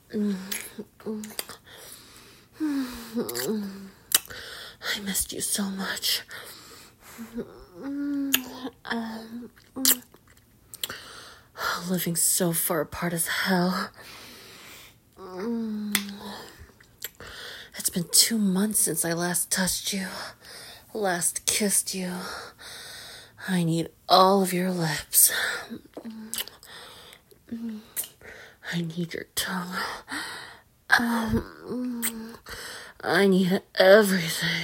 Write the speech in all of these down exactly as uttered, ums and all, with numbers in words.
I missed you so much. Um, living so far apart as hell. It's been two months since I last touched you, last kissed you. I need all of your lips. I need your tongue. Um, I need everything.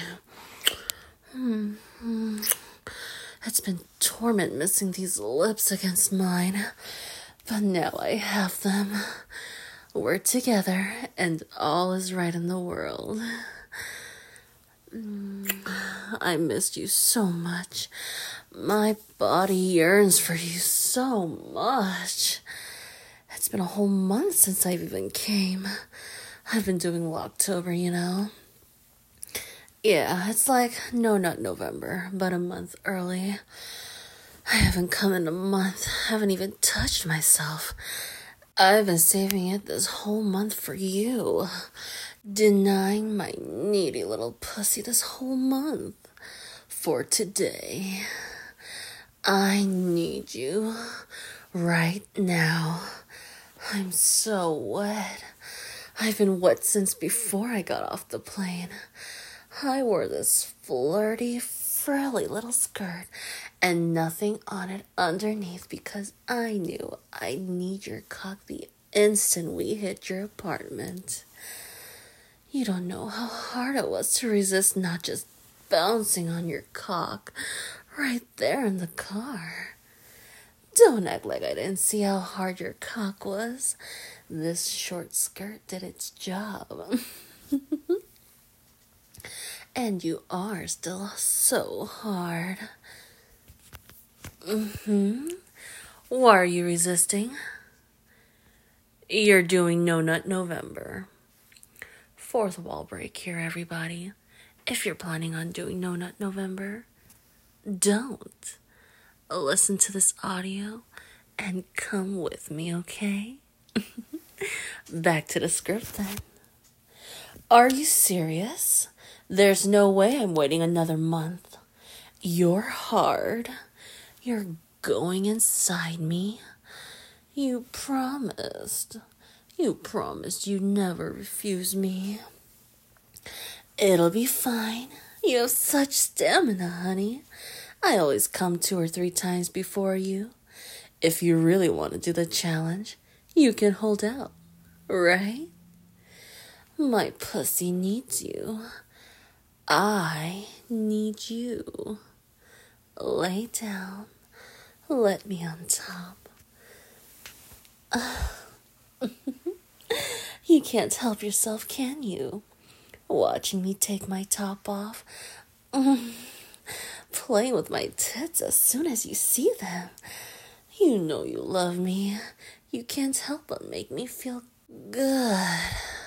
It's been torment missing these lips against mine, but now I have them. We're together, and all is right in the world. I missed you so much. My body yearns for you so much. It's been a whole month since I've even came. I've been doing Locktober, you know. Yeah, it's like No Nut November, but a month early. I haven't come in a month. I haven't even touched myself. I've been saving it this whole month for you. Denying my needy little pussy this whole month. For today. I need you right now. I'm so wet. I've been wet since before I got off the plane. I wore this flirty, frilly little skirt and nothing on it underneath because I knew I'd need your cock the instant we hit your apartment. You don't know how hard it was to resist not just bouncing on your cock right there in the car. Don't act like I didn't see how hard your cock was. This short skirt did its job. And you are still so hard. Mm-hmm. Why are you resisting? You're doing No Nut November. Fourth wall break here, everybody. If you're planning on doing No Nut November, don't. Listen to this audio and come with me, okay? Back to the script then. Are you serious? There's no way I'm waiting another month. You're hard. You're going inside me. You promised. You promised you'd never refuse me. It'll be fine. You have such stamina, honey. I always come two or three times before you. If you really want to do the challenge, you can hold out, right? My pussy needs you. I need you. Lay down. Let me on top. You can't help yourself, can you? Watching me take my top off. Playing with my tits as soon as you see them. You know you love me. You can't help but make me feel good.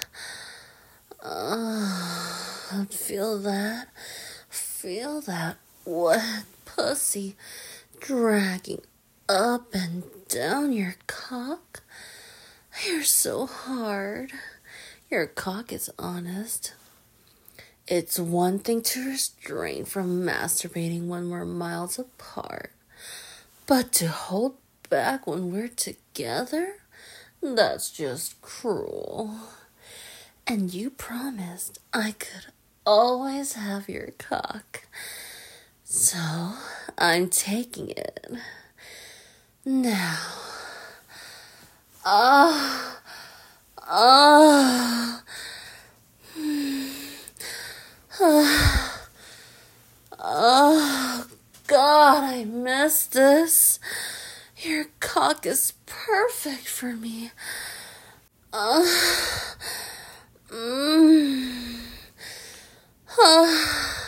Uh, feel that? Feel that wet pussy dragging up and down your cock? You're so hard. Your cock is honest. It's one thing to restrain from masturbating when we're miles apart, but to hold back when we're together? That's just cruel. And you promised I could always have your cock. So, I'm taking it. Now. Ah. Ah. Ah. Oh, God, I missed this. Your cock is perfect for me. Uh, mm, uh,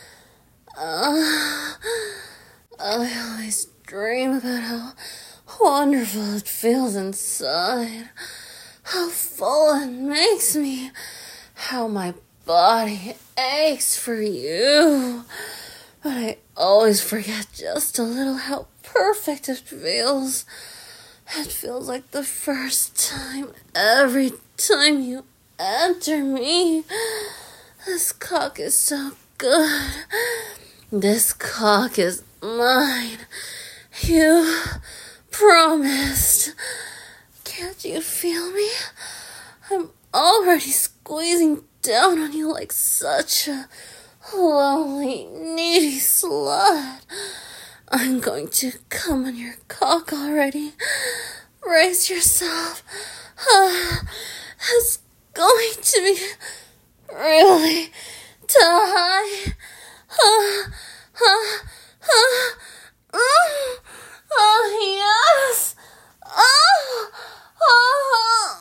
uh, I always dream about how wonderful it feels inside, how full it makes me, how my body aches for you. But I always forget just a little how perfect it feels. It feels like the first time every time you enter me. This cock is so good. This cock is mine. You promised. Can't you feel me? I'm already squeezing down on you like such a lonely, needy slut. I'm going to come on your cock already. Brace yourself. Uh, it's going to be really tight. Uh, uh, uh, uh, oh, yes. Oh, oh,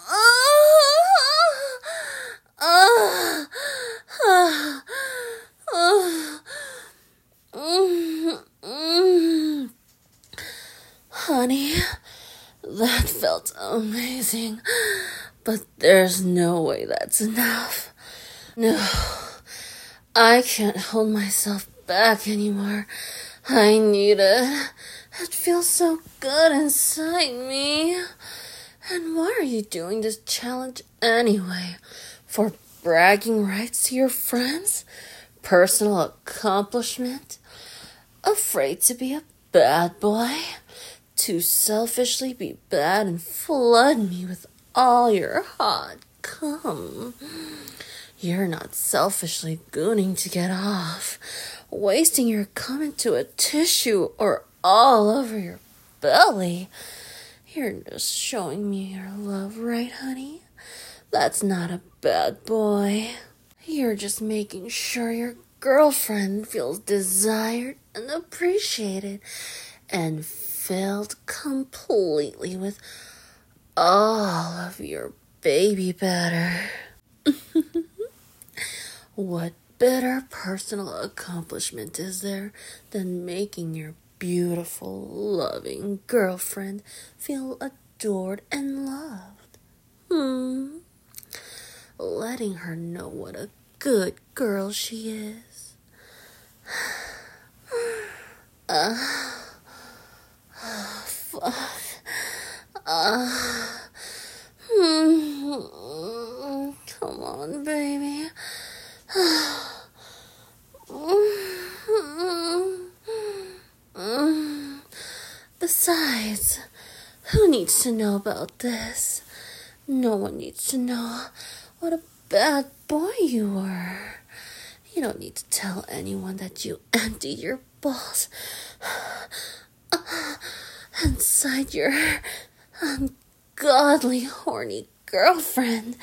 oh, oh, oh, oh, oh, oh. Honey, that felt amazing, but there's no way that's enough. No, I can't hold myself back anymore. I need it. It feels so good inside me. And why are you doing this challenge anyway? For bragging rights to your friends? Personal accomplishment? Afraid to be a bad boy? To selfishly be bad and flood me with all your hot cum? You're not selfishly gooning to get off, wasting your cum into a tissue or all over your belly. You're just showing me your love, right, honey? That's not a bad boy. You're just making sure your girlfriend feels desired and appreciated and filled completely with all of your baby batter. What better personal accomplishment is there than making your beautiful, loving girlfriend feel adored and loved? Hmm. Letting her know what a good girl she is. Uh, oh, fuck. Uh, hmm. Come on, baby. Besides, who needs to know about this? No one needs to know what a bad boy you were. You don't need to tell anyone that you emptied your balls inside your ungodly, horny girlfriend.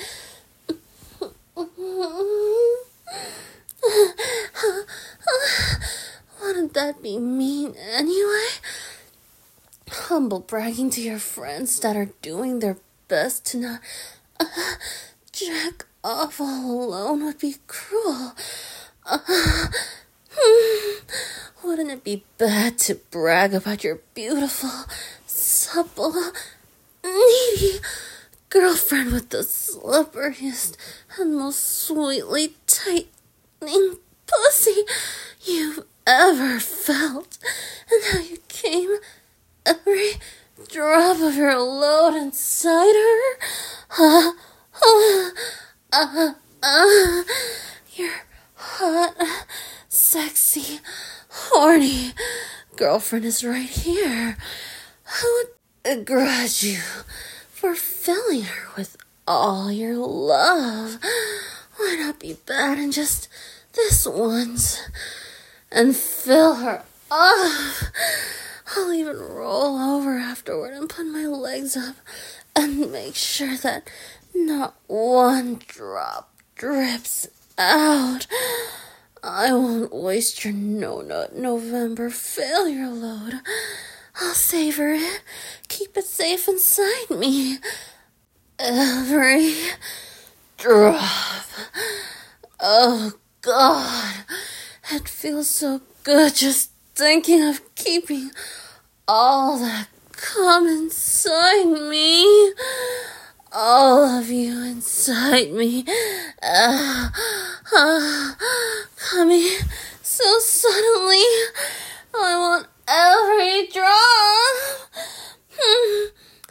Wouldn't that be mean anyway? Humble bragging to your friends that are doing their best to not uh, jack off all alone would be cruel. Uh, hmm, wouldn't it be bad to brag about your beautiful, supple, needy girlfriend with the slipperiest and most sweetly tightening pussy you've ever felt, and how you came every drop of your load inside her? Uh, uh, uh, uh, your hot, sexy, horny girlfriend is right here. Who would begrudge you for filling her with all your love? Why not be bad and just this once and fill her up? I'll even roll over afterward and put my legs up and make sure that not one drop drips out. I won't waste your no-nut November failure load. I'll savor it, keep it safe inside me. Every drop. Oh, God. It feels so good just thinking of keeping all that cum inside me. All of you inside me. Uh, uh, coming so suddenly. I want every drop.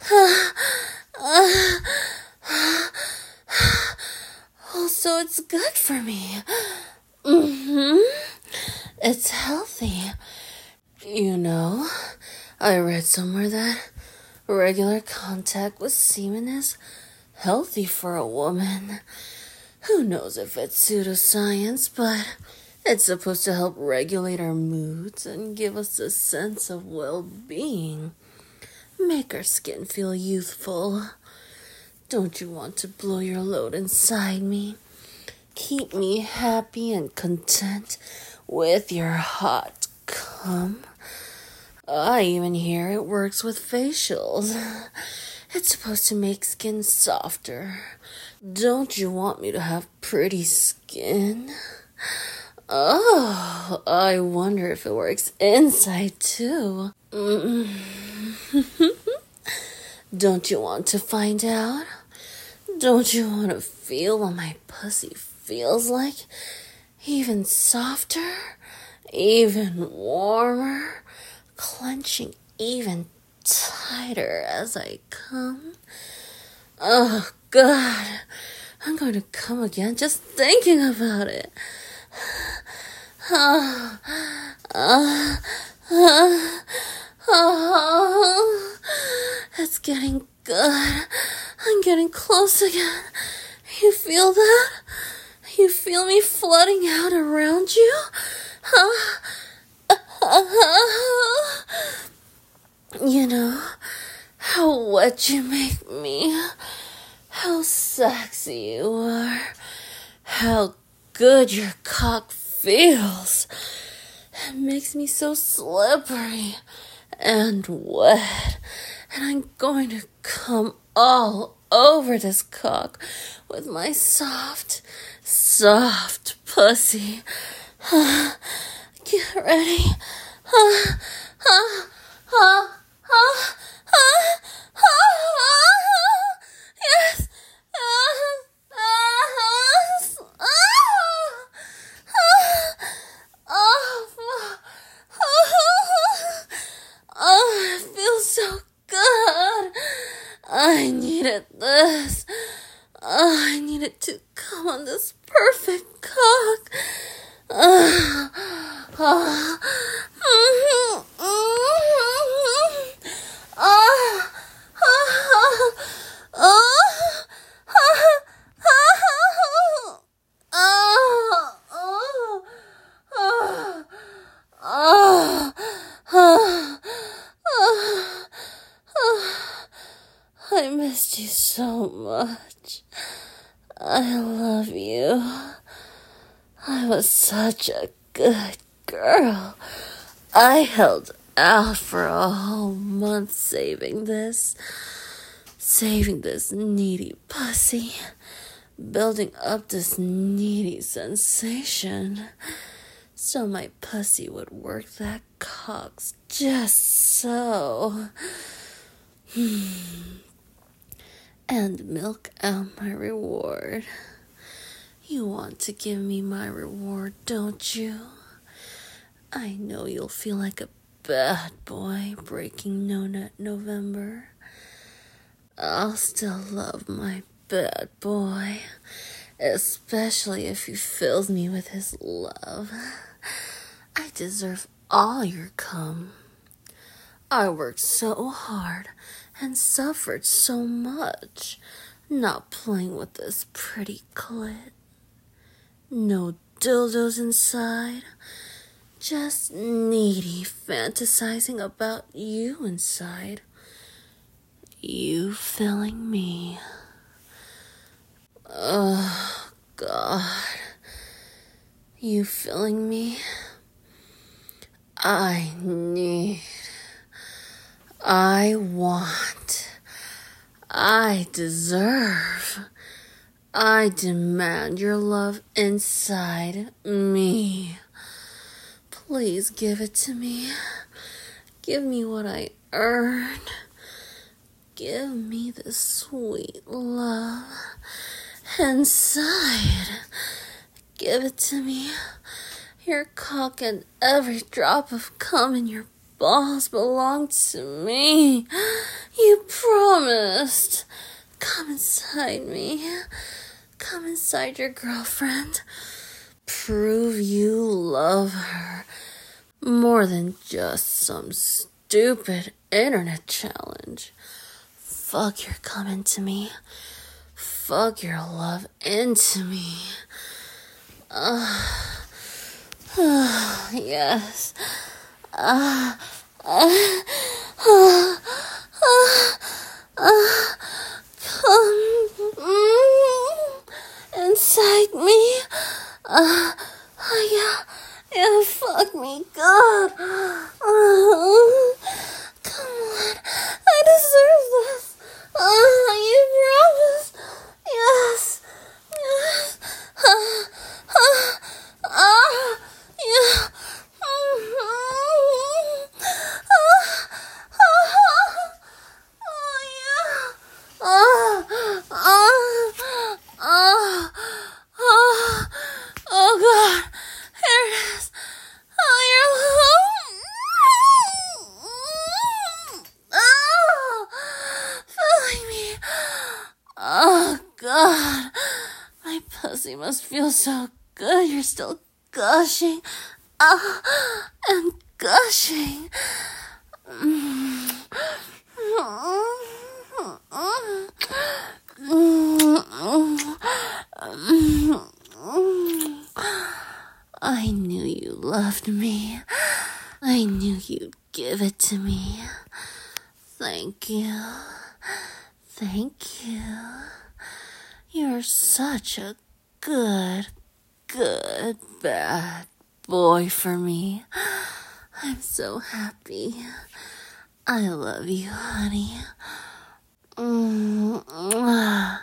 Also, it's good for me. Mm-hmm. It's healthy. You know, I read somewhere that regular contact with semen is healthy for a woman. Who knows if it's pseudoscience, but it's supposed to help regulate our moods and give us a sense of well-being. Make our skin feel youthful. Don't you want to blow your load inside me? Keep me happy and content with your hot cum. I even hear it works with facials. It's supposed to make skin softer. Don't you want me to have pretty skin? Oh, I wonder if it works inside too. Mm. Don't you want to find out? Don't you want to feel what my pussy feels like? Even softer? Even warmer? Clenching even tighter as I come? Oh, God. I'm going to come again just thinking about it. Oh, oh, oh, oh. It's getting good. I'm getting close again. You feel that? You feel me flooding out around you? Huh? You know how wet you make me, how sexy you are, how good your cock feels. It makes me so slippery and wet, and I'm going to come all over this cock with my soft, soft pussy. Get ready. Uh, uh, uh, uh, uh, uh, yes. Uh, uh, uh, oh, oh, it feels so good. I needed this. Oh, I needed to come on this perfect cock. Uh, uh, mm-hmm, mm-hmm, uh, uh, uh, I missed you so much. I love you. I was such a good girl. I held out for a whole month saving this. Saving this needy pussy. Building up this needy sensation. So my pussy would work that cocks just so. And milk out my reward. You want to give me my reward, don't you? I know you'll feel like a bad boy breaking No Nut November. I'll still love my bad boy, especially if he fills me with his love. I deserve all your cum. I worked so hard and suffered so much not playing with this pretty clit. No dildos inside, just needy fantasizing about you inside. You filling me. Oh, God. You filling me? I need. I want. I deserve. I demand your love inside me. Please give it to me. Give me what I earned. Give me the sweet love inside. Give it to me. Your cock and every drop of cum in your balls belong to me. You promised. Come inside me. Come inside your girlfriend. Prove you love her more than just some stupid internet challenge. Fuck your coming to me. Fuck your love into me. Uh, uh, yes. Uh, uh, uh, uh, uh, come mm, inside me. Uh, uh, yeah, yeah, fuck me good. Uh, come on, I deserve this. Uh, you promise. Yes, yes. Uh, uh, uh, yeah. Oh, God. My pussy must feel so good. You're still gushing. Ah, and gushing. I knew you loved me. I knew you'd give it to me. Thank you. Thank you. You're such a good, good, bad boy for me. I'm so happy. I love you, honey. Mm-hmm.